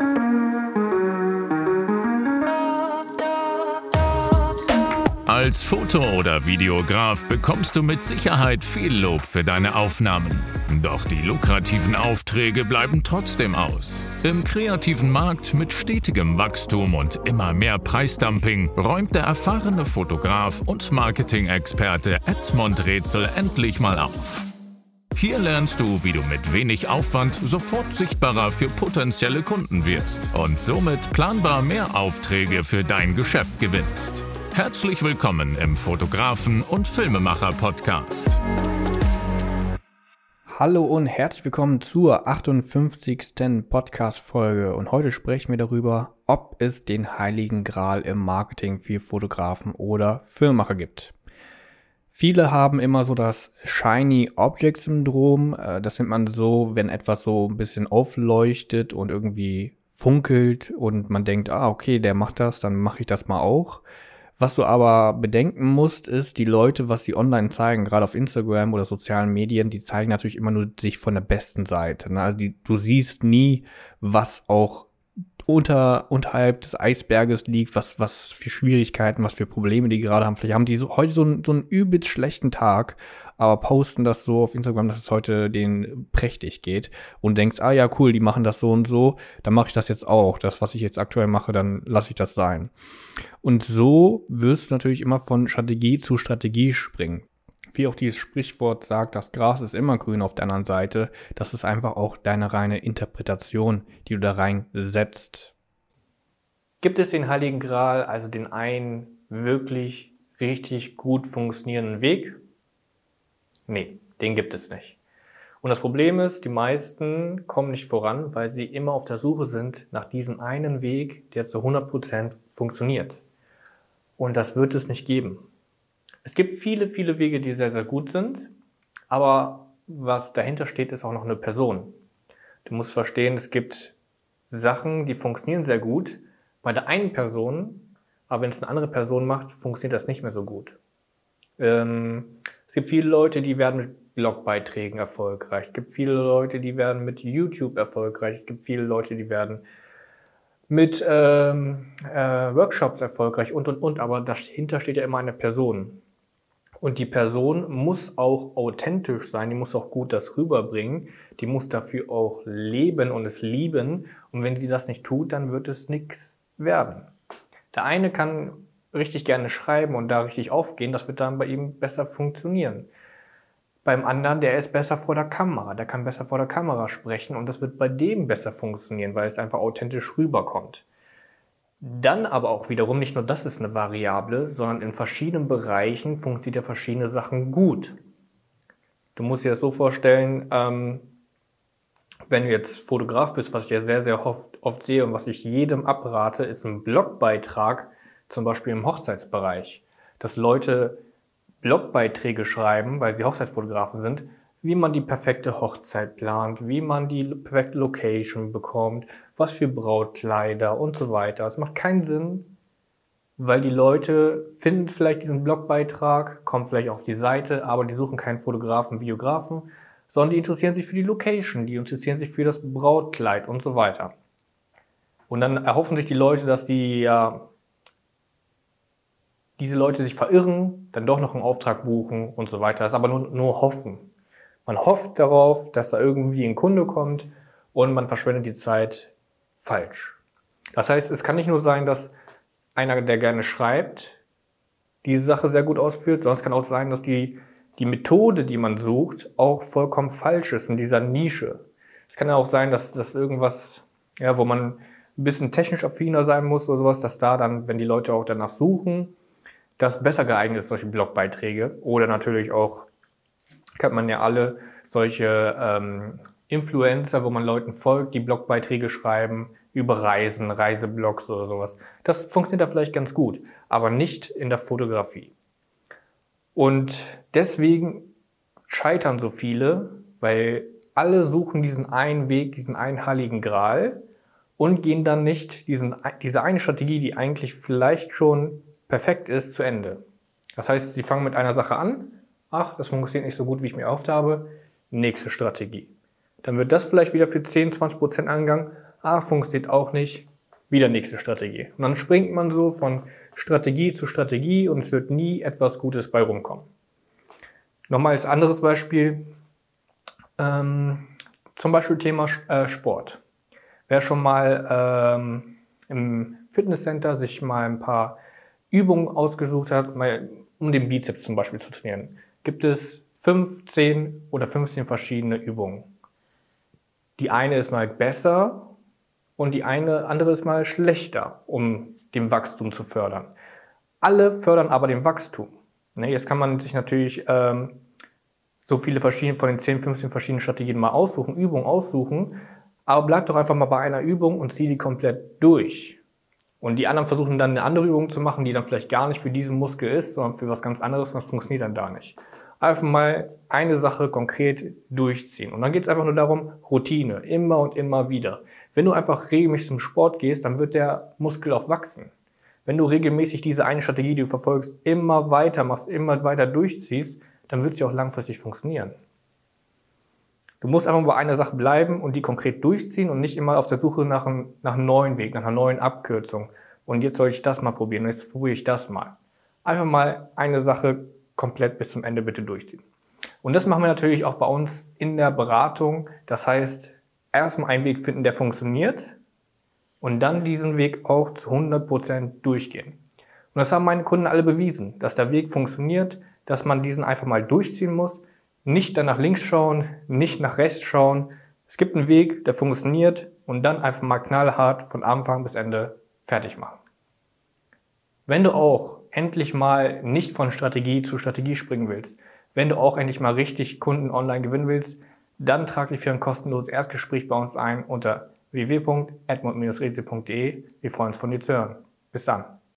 Als Foto- oder Videograf bekommst du mit Sicherheit viel Lob für deine Aufnahmen. Doch die lukrativen Aufträge bleiben trotzdem aus. Im kreativen Markt mit stetigem Wachstum und immer mehr Preisdumping räumt der erfahrene Fotograf und Marketing-Experte Edmond Rätsel endlich mal auf. Hier lernst du, wie du mit wenig Aufwand sofort sichtbarer für potenzielle Kunden wirst und somit planbar mehr Aufträge für dein Geschäft gewinnst. Herzlich willkommen im Fotografen- und Filmemacher-Podcast. Hallo und herzlich willkommen zur 58. Podcast-Folge. Und heute sprechen wir darüber, ob es den heiligen Gral im Marketing für Fotografen oder Filmemacher gibt. Viele haben immer so das Shiny Object Syndrom. Das nennt man so, wenn etwas so ein bisschen aufleuchtet und irgendwie funkelt und man denkt, okay, der macht das, dann mache ich das mal auch. Was du aber bedenken musst, ist, die Leute, was sie online zeigen, gerade auf Instagram oder sozialen Medien, die zeigen natürlich immer nur sich von der besten Seite. Ne? Also du siehst nie, was auch unterhalb des Eisberges liegt, was für Schwierigkeiten, was für Probleme die gerade haben. Vielleicht haben die heute so einen übelst schlechten Tag, aber posten das so auf Instagram, dass es heute denen prächtig geht und denkst, ja cool, die machen das so und so, dann mache ich das jetzt auch. Das, was ich jetzt aktuell mache, dann lasse ich das sein. Und so wirst du natürlich immer von Strategie zu Strategie springen. Wie auch dieses Sprichwort sagt, das Gras ist immer grün auf der anderen Seite. Das ist einfach auch deine reine Interpretation, die du da reinsetzt. Gibt es den Heiligen Gral, also den einen wirklich richtig gut funktionierenden Weg? Nee, den gibt es nicht. Und das Problem ist, die meisten kommen nicht voran, weil sie immer auf der Suche sind nach diesem einen Weg, der zu 100% funktioniert. Und das wird es nicht geben. Es gibt viele, viele Wege, die sehr, sehr gut sind, aber was dahinter steht, ist auch noch eine Person. Du musst verstehen, es gibt Sachen, die funktionieren sehr gut bei der einen Person, aber wenn es eine andere Person macht, funktioniert das nicht mehr so gut. Es gibt viele Leute, die werden mit Blogbeiträgen erfolgreich. Es gibt viele Leute, die werden mit YouTube erfolgreich. Es gibt viele Leute, die werden mit Workshops erfolgreich und. Aber dahinter steht ja immer eine Person. Und die Person muss auch authentisch sein, die muss auch gut das rüberbringen, die muss dafür auch leben und es lieben. Und wenn sie das nicht tut, dann wird es nichts werden. Der eine kann richtig gerne schreiben und da richtig aufgehen, das wird dann bei ihm besser funktionieren. Beim anderen, der ist besser vor der Kamera, der kann besser vor der Kamera sprechen und das wird bei dem besser funktionieren, weil es einfach authentisch rüberkommt. Dann aber auch wiederum, nicht nur das ist eine Variable, sondern in verschiedenen Bereichen funktioniert ja verschiedene Sachen gut. Du musst dir das so vorstellen, wenn du jetzt Fotograf bist, was ich ja sehr, sehr oft sehe und was ich jedem abrate, ist ein Blogbeitrag, zum Beispiel im Hochzeitsbereich, dass Leute Blogbeiträge schreiben, weil sie Hochzeitsfotografen sind, wie man die perfekte Hochzeit plant, wie man die perfekte Location bekommt, was für Brautkleider und so weiter. Es macht keinen Sinn, weil die Leute finden vielleicht diesen Blogbeitrag, kommen vielleicht auf die Seite, aber die suchen keinen Fotografen, Videografen, sondern die interessieren sich für die Location, die interessieren sich für das Brautkleid und so weiter. Und dann erhoffen sich die Leute, dass diese Leute sich verirren, dann doch noch einen Auftrag buchen und so weiter. Das ist aber nur hoffen. Man hofft darauf, dass da irgendwie ein Kunde kommt und man verschwendet die Zeit falsch. Das heißt, es kann nicht nur sein, dass einer, der gerne schreibt, diese Sache sehr gut ausführt, sondern es kann auch sein, dass die Methode, die man sucht, auch vollkommen falsch ist in dieser Nische. Es kann ja auch sein, dass das irgendwas, wo man ein bisschen technisch affiner sein muss oder sowas, dass da dann, wenn die Leute auch danach suchen, das besser geeignet ist, solche Blogbeiträge. Oder natürlich auch, kennt man ja alle, solche Influencer, wo man Leuten folgt, die Blogbeiträge schreiben über Reisen, Reiseblogs oder sowas. Das funktioniert da vielleicht ganz gut, aber nicht in der Fotografie. Und deswegen scheitern so viele, weil alle suchen diesen einen Weg, diesen einen heiligen Gral und gehen dann nicht diese eine Strategie, die eigentlich vielleicht schon perfekt ist, zu Ende. Das heißt, sie fangen mit einer Sache an, das funktioniert nicht so gut, wie ich mir erhofft habe, nächste Strategie. Dann wird das vielleicht wieder für 10-20% angegangen, funktioniert auch nicht, wieder nächste Strategie. Und dann springt man so von Strategie zu Strategie und es wird nie etwas Gutes bei rumkommen. Nochmal als anderes Beispiel, zum Beispiel Thema Sport. Wer schon mal im Fitnesscenter sich mal ein paar Übungen ausgesucht hat, um den Bizeps zum Beispiel zu trainieren, gibt es 5, 10 oder 15 verschiedene Übungen. Die eine ist mal besser und die andere ist mal schlechter, um den Wachstum zu fördern. Alle fördern aber den Wachstum. Jetzt kann man sich natürlich so viele verschiedene von den 10, 15 verschiedenen Strategien mal aussuchen, Übungen aussuchen, aber bleib doch einfach mal bei einer Übung und zieh die komplett durch. Und die anderen versuchen dann eine andere Übung zu machen, die dann vielleicht gar nicht für diesen Muskel ist, sondern für was ganz anderes, und das funktioniert dann da nicht. Einfach mal eine Sache konkret durchziehen. Und dann geht es einfach nur darum, Routine, immer und immer wieder. Wenn du einfach regelmäßig zum Sport gehst, dann wird der Muskel auch wachsen. Wenn du regelmäßig diese eine Strategie, die du verfolgst, immer weiter machst, immer weiter durchziehst, dann wird sie auch langfristig funktionieren. Du musst einfach bei einer Sache bleiben und die konkret durchziehen und nicht immer auf der Suche nach einem neuen Weg, nach einer neuen Abkürzung. Und jetzt soll ich das mal probieren und jetzt probiere ich das mal. Einfach mal eine Sache komplett bis zum Ende bitte durchziehen. Und das machen wir natürlich auch bei uns in der Beratung. Das heißt, erstmal einen Weg finden, der funktioniert und dann diesen Weg auch zu 100% durchgehen. Und das haben meine Kunden alle bewiesen, dass der Weg funktioniert, dass man diesen einfach mal durchziehen muss. Nicht dann nach links schauen, nicht nach rechts schauen. Es gibt einen Weg, der funktioniert und dann einfach mal knallhart von Anfang bis Ende fertig machen. Wenn du auch endlich mal nicht von Strategie zu Strategie springen willst, wenn du auch endlich mal richtig Kunden online gewinnen willst, dann trag dich für ein kostenloses Erstgespräch bei uns ein unter www.edmund-rätsel.de. Wir freuen uns von dir zu hören. Bis dann.